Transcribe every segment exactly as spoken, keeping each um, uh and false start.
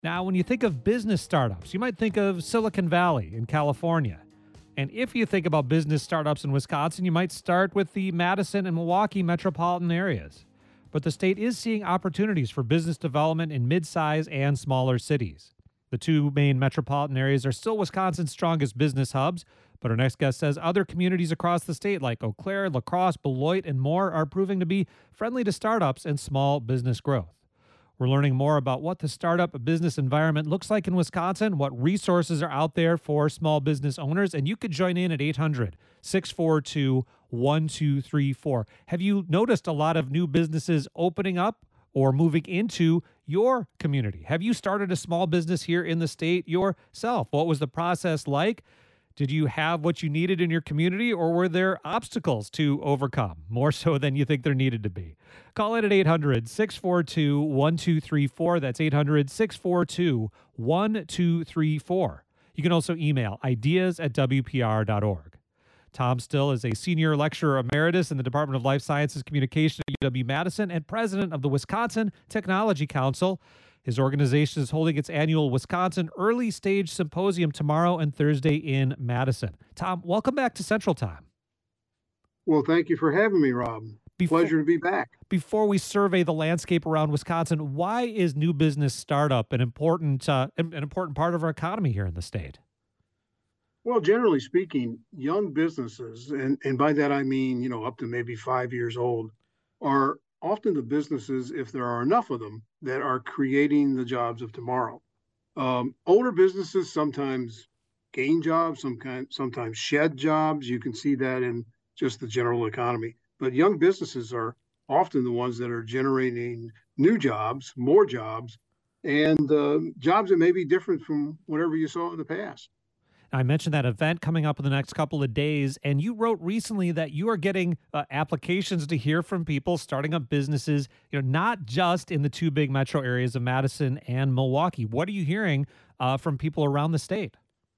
Now, when you think of business startups, you might think of Silicon Valley in California. And if you think about business startups in Wisconsin, you might start with the Madison and Milwaukee metropolitan areas. But the state is seeing opportunities for business development in mid-size and smaller cities. The two main metropolitan areas are still Wisconsin's strongest business hubs, but our next guest says other communities across the state like Eau Claire, La Crosse, Beloit, and more are proving to be friendly to startups and small business growth. We're learning more about what the startup business environment looks like in Wisconsin, what resources are out there for small business owners, and you could join in at eight hundred, six four two, one two three four. Have you noticed a lot of new businesses opening up or moving into your community? Have you started a small business here in the state yourself? What was the process like? Did you have what you needed in your community, or were there obstacles to overcome, more so than you think there needed to be? Call in at eight hundred, six four two, one two three four. That's eight hundred, six four two, one two three four. You can also email ideas at w p r dot org. Tom Still is a senior lecturer emeritus in the Department of Life Sciences Communication at U W-Madison and president of the Wisconsin Technology Council. His organization is holding its annual Wisconsin Early Stage Symposium tomorrow and Thursday in Madison. Tom, welcome back to Central Time. Well, thank you for having me, Rob. Before, Pleasure to be back. Before we survey the landscape around Wisconsin, why is new business startup an important uh, an important part of our economy here in the state? Well, generally speaking, young businesses, and, and by that I mean, you know, up to maybe five years old, are often the businesses, if there are enough of them, that are creating the jobs of tomorrow. Um, older businesses sometimes gain jobs, some kind, sometimes shed jobs. You can see that in just the general economy. But young businesses are often the ones that are generating new jobs, more jobs, and uh, jobs that may be different from whatever you saw in the past. I mentioned that event coming up in the next couple of days, and you wrote recently that you are getting uh, applications to hear from people starting up businesses, you know, not just in the two big metro areas of Madison and Milwaukee. What are you hearing uh, from people around the state?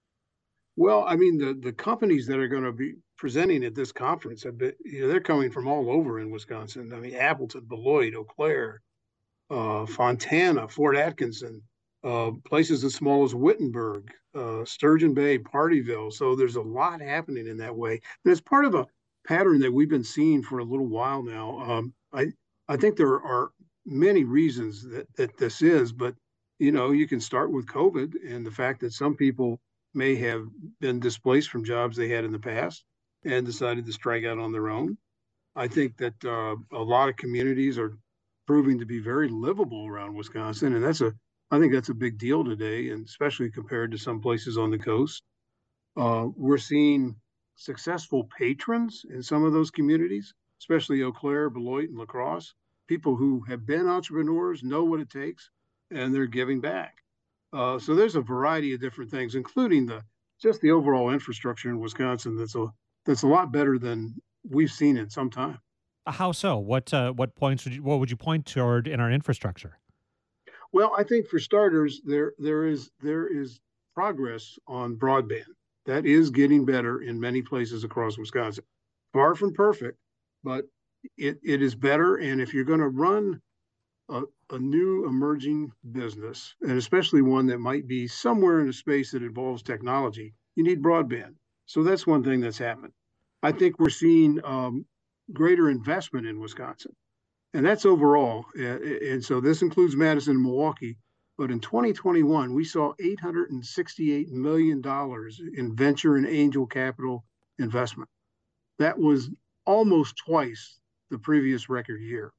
Well, I mean, the, the companies that are going to be presenting at this conference, have been, you know, they're coming from all over in Wisconsin. I mean, Appleton, Beloit, Eau Claire, uh, Fontana, Fort Atkinson, uh, places as small as Wittenberg, uh, Sturgeon Bay, Partyville. So there's a lot happening in that way. And it's part of a pattern that we've been seeing for a little while now. Um, I I think there are many reasons that, that this is, but, you know, you can start with COVID and the fact that some people may have been displaced from jobs they had in the past and decided to strike out on their own. I think that uh, a lot of communities are proving to be very livable around Wisconsin, and that's a I think that's a big deal today, and especially compared to some places on the coast. Uh, we're seeing successful patrons in some of those communities, especially Eau Claire, Beloit, and La Crosse, people who have been entrepreneurs, know what it takes, and they're giving back. Uh, so there's a variety of different things, including the just the overall infrastructure in Wisconsin that's a that's a lot better than we've seen in some time. How so? What uh, what points would you what would you point toward in our infrastructure? Well, I think for starters, there there is there is progress on broadband. That is getting better in many places across Wisconsin. Far from perfect, but it, it is better. And if you're going to run a, a new emerging business, and especially one that might be somewhere in a space that involves technology, you need broadband. So that's one thing that's happened. I think we're seeing um, greater investment in Wisconsin. And that's overall. And so this includes Madison and Milwaukee. But in twenty twenty-one, we saw eight hundred sixty-eight million dollars in venture and angel capital investment. That was almost twice the previous record year.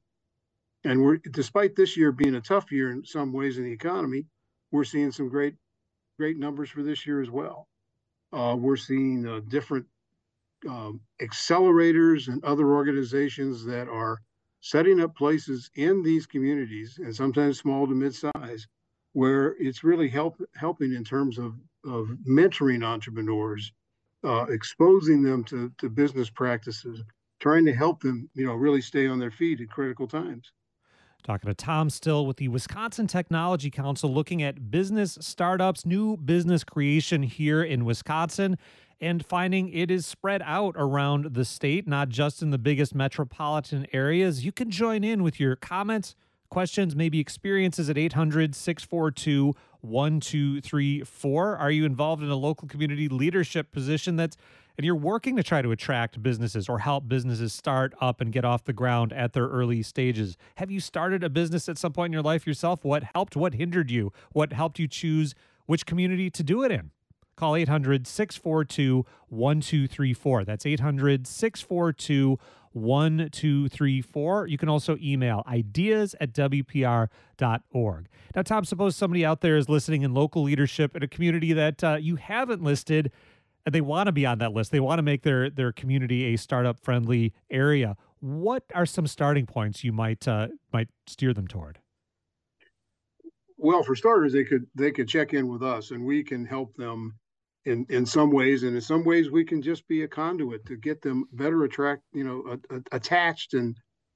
And we're, despite this year being a tough year in some ways in the economy, we're seeing some great, great numbers for this year as well. Uh, we're seeing uh, different um, accelerators and other organizations that are setting up places in these communities, and sometimes small to mid-size, where it's really help, helping in terms of, of mentoring entrepreneurs, uh, exposing them to, to business practices, trying to help them, you know, really stay on their feet at critical times. Talking to Tom Still with the Wisconsin Technology Council, looking at business startups, new business creation here in Wisconsin, and finding it is spread out around the state, not just in the biggest metropolitan areas. You can join in with your comments, questions, maybe experiences at eight hundred, six four two, one two three four. Are you involved in a local community leadership position that's and you're working to try to attract businesses or help businesses start up and get off the ground at their early stages? Have you started a business at some point in your life yourself? What helped? What hindered you? What helped you choose which community to do it in? Call eight hundred, six four two, one two three four. That's eight hundred, six four two, one two three four. You can also email ideas at w p r dot org. Now, Tom, suppose somebody out there is listening in local leadership in a community that uh, you haven't listed, and they want to be on that list. They want to make their, their community a startup-friendly area. What are some starting points you might uh, might steer them toward? Well, for starters, they could they could check in with us, and we can help them in in some ways, and in some ways, we can just be a conduit to get them better attract, you know, a, a, attached and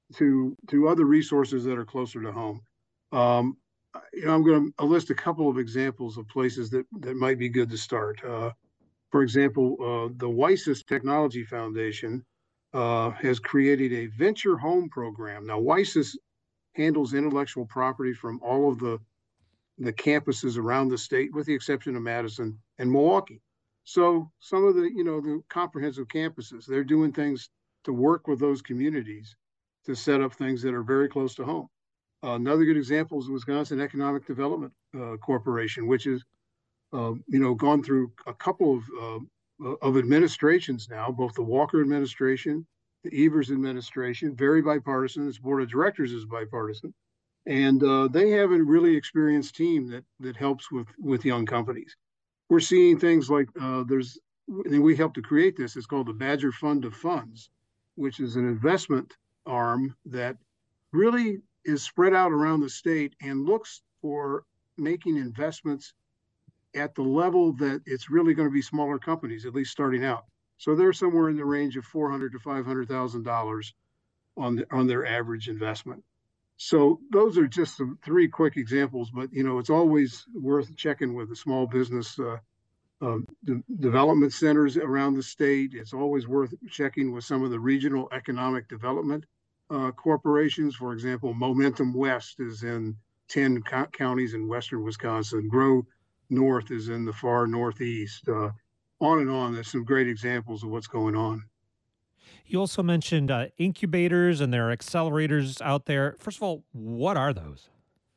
to to other resources that are closer to home. Um, you know, I'm going to list a couple of examples of places that that might be good to start. Uh, for example, uh, the WISIS Technology Foundation uh, has created a venture home program. Now, WISIS handles intellectual property from all of the the campuses around the state, with the exception of Madison and Milwaukee. So some of the, you know, the comprehensive campuses, they're doing things to work with those communities to set up things that are very close to home. Uh, another good example is the Wisconsin Economic Development uh, Corporation, which is, uh, you know, gone through a couple of uh, of administrations now, both the Walker administration, the Evers administration, very bipartisan. Its board of directors is bipartisan. And uh, they have a really experienced team that that helps with with young companies. We're seeing things like uh, there's, and we helped to create this. It's called the Badger Fund of Funds, which is an investment arm that really is spread out around the state and looks for making investments at the level that it's really going to be smaller companies, at least starting out. So they're somewhere in the range of four hundred to five hundred thousand dollars on the, on their average investment. So those are just some three quick examples, but you know, it's always worth checking with the small business uh, uh, de- development centers around the state. It's always worth checking with some of the regional economic development uh, corporations. For example, Momentum West is in ten co- counties in western Wisconsin. Grow North is in the far northeast. Uh, on and on. There's some great examples of what's going on. You also mentioned uh, incubators and there are accelerators out there. First of all, what are those?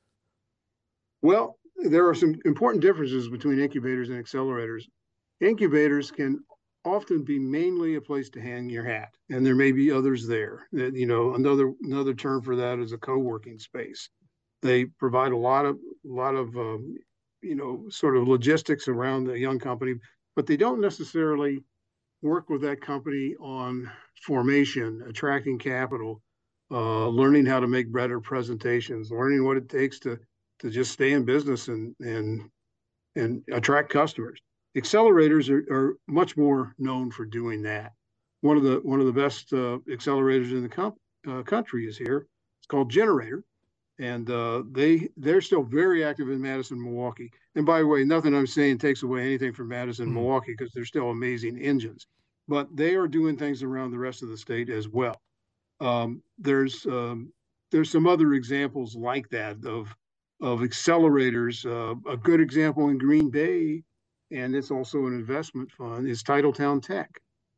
Well, there are some important differences between incubators and accelerators. Incubators can often be mainly a place to hang your hat, and there may be others there. That, you know, another another term for that is a co-working space. They provide a lot of lot of um, you know, sort of logistics around the young company, but they don't necessarily work with that company on formation, attracting capital, uh, learning how to make better presentations, learning what it takes to to just stay in business and and and attract customers. Accelerators are, are much more known for doing that. One of the one of the best uh, accelerators in the com- uh, country is here. It's called Generator, and uh, they they're still very active in Madison, Milwaukee. And by the way, nothing I'm saying takes away anything from Madison, mm. Milwaukee, because they're still amazing engines. But they are doing things around the rest of the state as well. Um, there's um, there's some other examples like that of of accelerators. Uh, a good example in Green Bay, and it's also an investment fund, is Titletown Tech.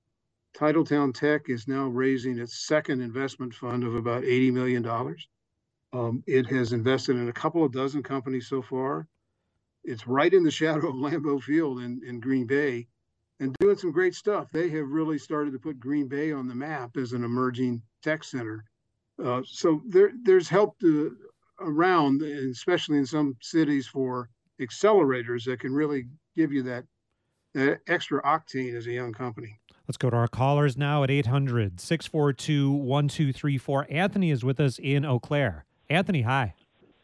Titletown Tech is now raising its second investment fund of about eighty million dollars. Um, it has invested in a couple of dozen companies so far. It's right in the shadow of Lambeau Field in, in Green Bay and doing some great stuff. They have really started to put Green Bay on the map as an emerging tech center. Uh, so there, there's help to, around, especially in some cities, for accelerators that can really give you that, that extra octane as a young company. Let's go to our callers now at eight hundred, six four two, one two three four. Anthony is with us in Eau Claire. Anthony, hi.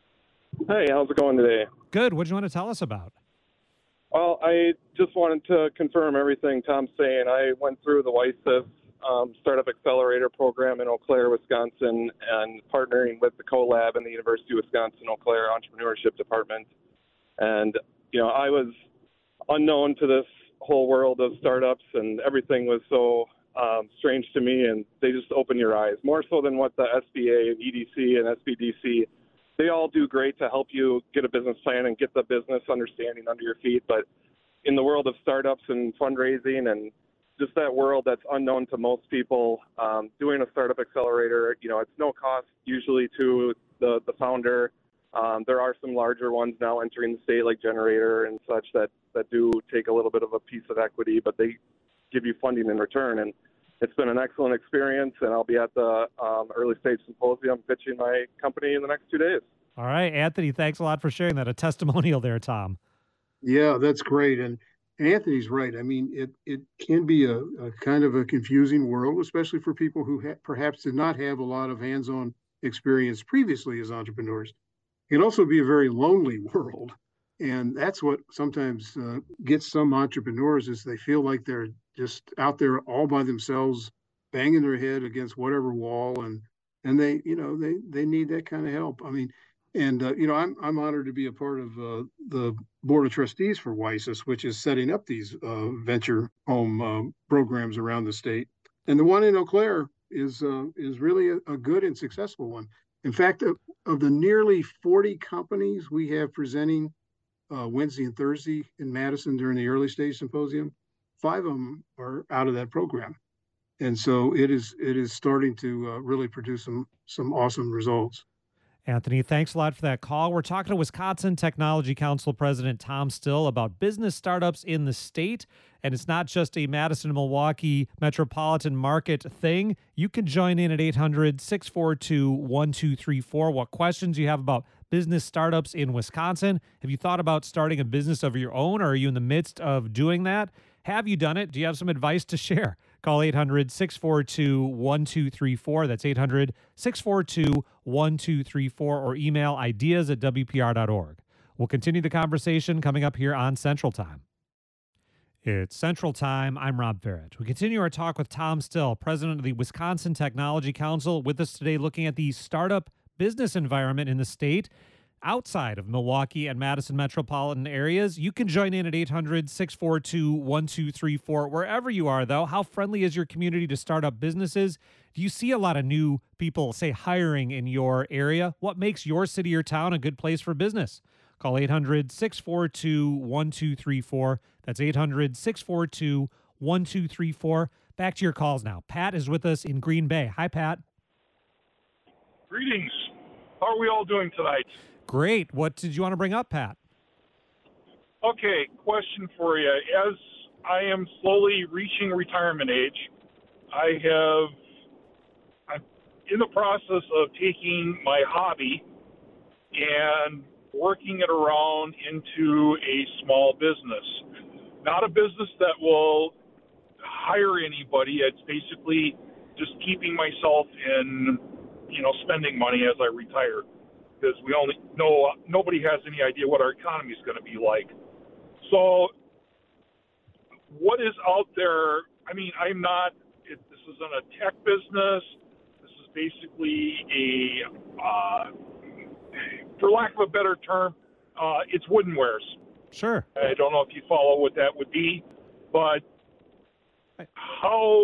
Hey, how's it going today? Good. What do you want to tell us about? Well, I just wanted to confirm everything Tom's saying. I went through the WISIS um, Startup Accelerator Program in Eau Claire, Wisconsin, and partnering with the CoLab and the University of Wisconsin Eau Claire Entrepreneurship Department. And, you know, I was unknown to this whole world of startups, and everything was so um, strange to me, and they just open your eyes, more so than what the S B A, E D C, and S B D C they all do great to help you get a business plan and get the business understanding under your feet. But in the world of startups and fundraising and just that world that's unknown to most people, um, doing a startup accelerator, you know, it's no cost usually to the, the founder. Um, there are some larger ones now entering the state like Generator and such that, that do take a little bit of a piece of equity, but they give you funding in return. And it's been an excellent experience, and I'll be at the um, early stage symposium pitching my company in the next two days. All right, Anthony, thanks a lot for sharing that. A testimonial there, Tom. Yeah, that's great. And Anthony's right. I mean, it, it can be a, a kind of a confusing world, especially for people who ha- perhaps did not have a lot of hands-on experience previously as entrepreneurs. It can also be a very lonely world. And that's what sometimes uh, gets some entrepreneurs is they feel like they're just out there all by themselves, banging their head against whatever wall. And, and they, you know, they, they need that kind of help. I mean, and, uh, you know, I'm, I'm honored to be a part of uh, the board of trustees for WISUS, which is setting up these uh, venture home uh, programs around the state. And the one in Eau Claire is, uh, is really a, a good and successful one. In fact, of, of the nearly forty companies we have presenting uh, Wednesday and Thursday in Madison during the early stage symposium, five of them are out of that program. And so it is, it is starting to uh, really produce some, some awesome results. Anthony, thanks a lot for that call. We're talking to Wisconsin Technology Council President Tom Still about business startups in the state. And it's not just a Madison, Milwaukee metropolitan market thing. You can join in at eight hundred, six four two, one two three four. What questions you have about business startups in Wisconsin? Have you thought about starting a business of your own, or are you in the midst of doing that? Have you done it? Do you have some advice to share? Call eight hundred, six four two, one two three four. That's eight hundred, six four two, one two three four, or email ideas at W P R dot org. We'll continue the conversation coming up here on Central Time. It's Central Time. I'm Rob Farrett. We continue our talk with Tom Still, president of the Wisconsin Technology Council, with us today looking at the startup business environment in the state. Outside of Milwaukee and Madison metropolitan areas, you can join in at eight hundred, six four two, one two three four. Wherever you are, though, how friendly is your community to start up businesses? Do you see a lot of new people, say, hiring in your area? What makes your city or town a good place for business? Call eight hundred, six four two, one two three four. That's eight hundred, six four two, one two three four. Back to your calls now. Pat is with us in Green Bay. Hi, Pat. Greetings. How are we all doing tonight? Great. What did you want to bring up, Pat? Okay, question for you. As I am slowly reaching retirement age, I have, I'm in the process of taking my hobby and working it around into a small business. Not a business that will hire anybody. It's basically just keeping myself in, you know, spending money as I retire. Because we only know nobody has any idea what our economy is going to be like. So, what is out there? I mean, I'm not. It, this isn't a tech business. This is basically a, uh, for lack of a better term, uh, it's woodenwares. Sure. I don't know if you follow what that would be, but how?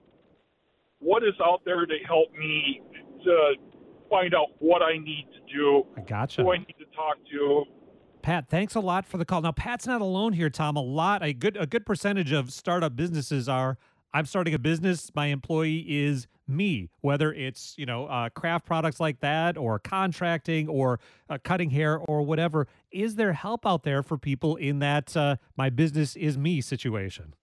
What is out there to help me to find out what I need to do? I gotcha. Who I need to talk to. Pat, thanks a lot for the call. Now, Pat's not alone here, Tom. A lot, a good, a good percentage of startup businesses are, I'm starting a business, my employee is me, whether it's, you know, uh, craft products like that or contracting or uh, cutting hair or whatever. Is there help out there for people in that uh, my business is me situation?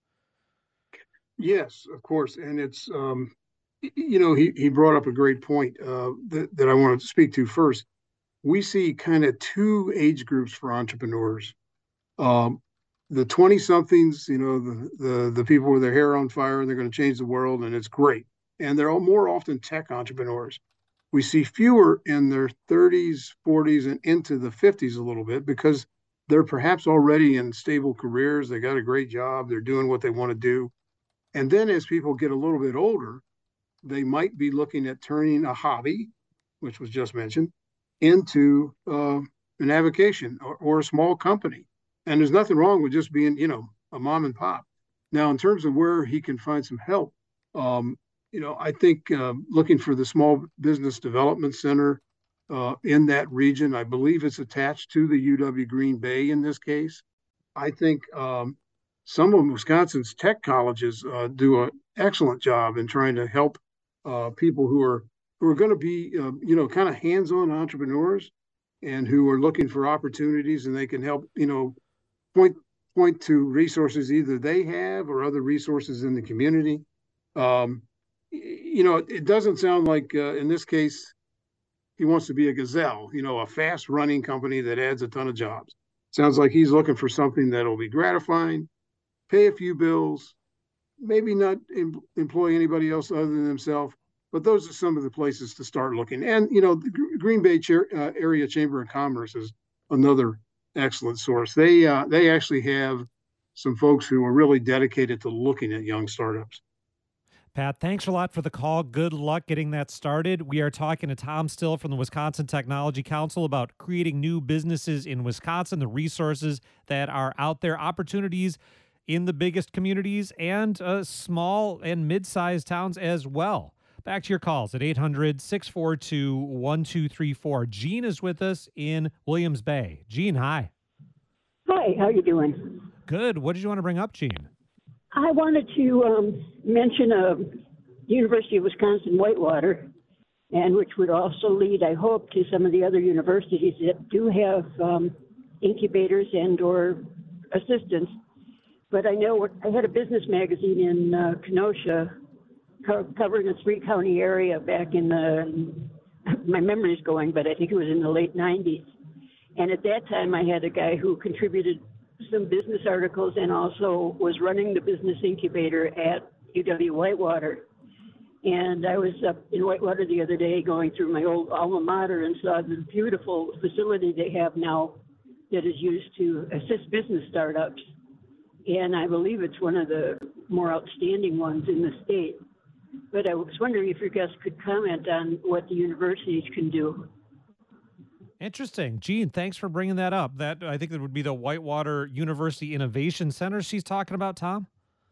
Yes, of course. And it's, um, you know, he, he brought up a great point uh, that, that I wanted to speak to first. We see kind of two age groups for entrepreneurs. Um, the twenty-somethings, you know, the, the the people with their hair on fire, and they're going to change the world, and it's great. And they're all more often tech entrepreneurs. We see fewer in their thirties, forties, and into the fifties a little bit because they're perhaps already in stable careers. They got a great job. They're doing what they want to do. And then as people get a little bit older, they might be looking at turning a hobby, which was just mentioned, into uh, an avocation or, or a small company. And there's nothing wrong with just being, you know, a mom and pop. Now, in terms of where he can find some help, um, you know, I think uh, looking for the Small Business Development Center uh, in that region. I believe it's attached to the U W Green Bay in this case. I think um, some of Wisconsin's tech colleges uh, do an excellent job in trying to help uh, people who are who are going to be, uh, you know, kind of hands-on entrepreneurs and who are looking for opportunities, and they can help, you know, point point to resources either they have or other resources in the community. Um, you know, it doesn't sound like uh, in this case he wants to be a gazelle, you know, a fast-running company that adds a ton of jobs. Sounds like he's looking for something that'll be gratifying, pay a few bills, maybe not em- employ anybody else other than himself. But those are some of the places to start looking. And, you know, the Green Bay Chair, uh, Area Chamber of Commerce is another excellent source. They uh, they actually have some folks who are really dedicated to looking at young startups. Pat, thanks a lot for the call. Good luck getting that started. We are talking to Tom Still from the Wisconsin Technology Council about creating new businesses in Wisconsin, the resources that are out there, opportunities in the biggest communities and uh, small and mid-sized towns as well. Back to your calls at eight hundred, six four two, one two three four. Gene is with us in Williams Bay. Gene, hi. Hi, how you doing? Good. What did you want to bring up, Gene? I wanted to um, mention a University of Wisconsin Whitewater, and which would also lead, I hope, to some of the other universities that do have um, incubators and or assistants. But I know I had a business magazine in uh, Kenosha co- covering a three-county area back in the, my memory's going, but I think it was in the late nineties. And at that time, I had a guy who contributed some business articles and also was running the business incubator at U W Whitewater. And I was up in Whitewater the other day going through my old alma mater and saw the beautiful facility they have now that is used to assist business startups. And I believe it's one of the more outstanding ones in the state. But I was wondering if your guests could comment on what the universities can do. Interesting. Gene, thanks for bringing that up. That I think that would be the Whitewater University Innovation Center she's talking about, Tom?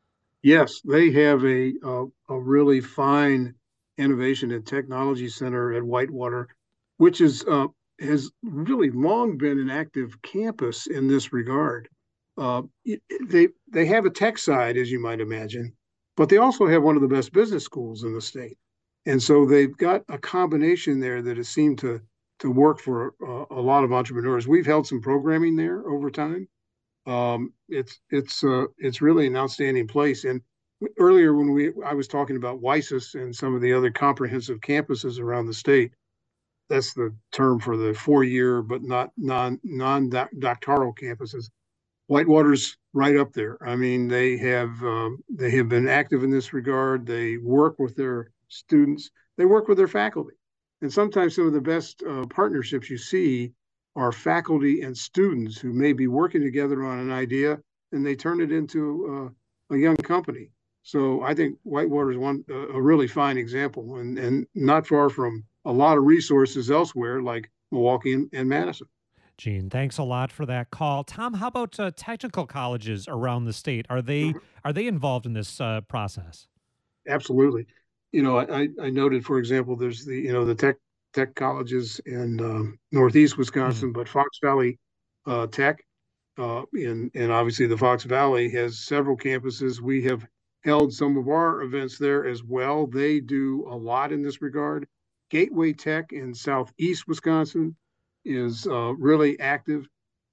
Yes, they have a a, a really fine innovation and technology center at Whitewater, which is uh, has really long been an active campus in this regard. Uh, it, they they have a tech side, as you might imagine, but they also have one of the best business schools in the state, and so they've got a combination there that has seemed to to work for uh, a lot of entrepreneurs. We've held some programming there over time. Um, it's it's uh, it's really an outstanding place. And earlier when we I was talking about WISUS and some of the other comprehensive campuses around the state, that's the term for the four-year but not non non doctoral campuses. Whitewater's right up there. I mean, they have um, they have been active in this regard. They work with their students. They work with their faculty. And sometimes some of the best uh, partnerships you see are faculty and students who may be working together on an idea and they turn it into uh, a young company. So I think Whitewater is one uh, a really fine example, and, and not far from a lot of resources elsewhere like Milwaukee and, and Madison. Gene, thanks a lot for that call. Tom, how about uh, technical colleges around the state? Are they are they involved in this uh, process? Absolutely. You know, I, I noted, for example, there's the, you know, the tech tech colleges in um, Northeast Wisconsin, mm. but Fox Valley uh, Tech uh, in, and obviously the Fox Valley has several campuses. We have held some of our events there as well. They do a lot in this regard. Gateway Tech in Southeast Wisconsin is uh, really active.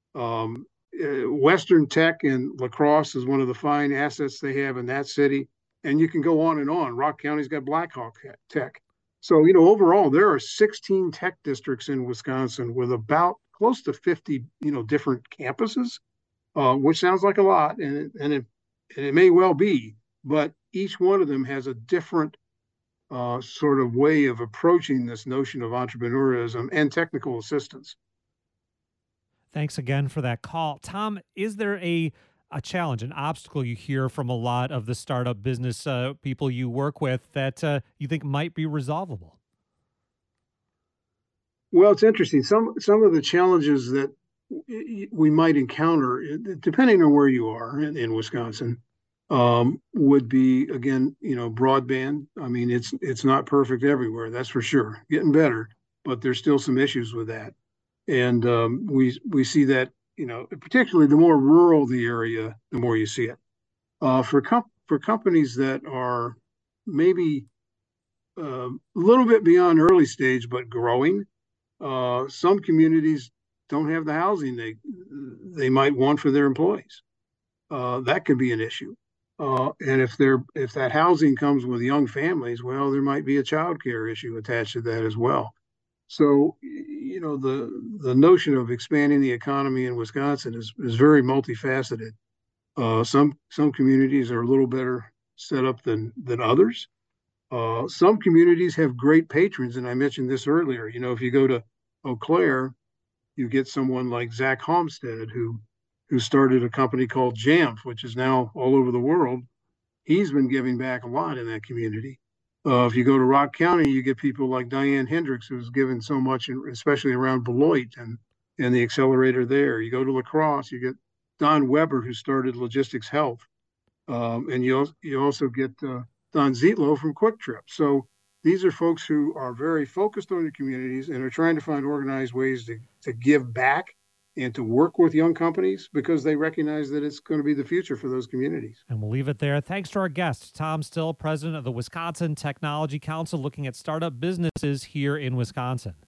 Um, uh, Western Tech in La Crosse is one of the fine assets they have in that city. And you can go on and on. Rock County's got Blackhawk Tech. So, you know, overall, there are sixteen tech districts in Wisconsin with about close to fifty, you know, different campuses, uh, which sounds like a lot, and it, and it and it may well be. But each one of them has a different uh, sort of way of approaching this notion of entrepreneurism and technical assistance. Thanks again for that call, Tom. Is there a a challenge, an obstacle you hear from a lot of the startup business uh, people you work with that uh, you think might be resolvable? Well, it's interesting. Some some of the challenges that we might encounter, depending on where you are in, in Wisconsin, um, would be, again, you know, broadband. I mean, it's it's not perfect everywhere, that's for sure. Getting better. but there's still some issues with that. And um, we we see that, you know, particularly the more rural the area, the more you see it. Uh, for com- for companies that are maybe uh, a little bit beyond early stage but growing, uh, some communities don't have the housing they they might want for their employees. Uh, that could be an issue. Uh, and if they're if that housing comes with young families, well, there might be a child care issue attached to that as well. So, you know, the the notion of expanding the economy in Wisconsin is is very multifaceted. Uh, some some communities are a little better set up than than others. Uh, some communities have great patrons, and I mentioned this earlier. You know, if you go to Eau Claire, you get someone like Zach Homestead, who who started a company called Jamf, which is now all over the world. He's been giving back a lot in that community. Uh, if you go to Rock County, you get people like Diane Hendricks, who's given so much, especially around Beloit and, and the accelerator there. You go to La Crosse, you get Don Weber, who started Logistics Health. Um, and you, you also get uh, Don Zietlow from Quick Trip. So these are folks who are very focused on their communities and are trying to find organized ways to, to give back and to work with young companies because they recognize that it's going to be the future for those communities. And we'll leave it there. Thanks to our guest, Tom Still, president of the Wisconsin Technology Council, looking at startup businesses here in Wisconsin.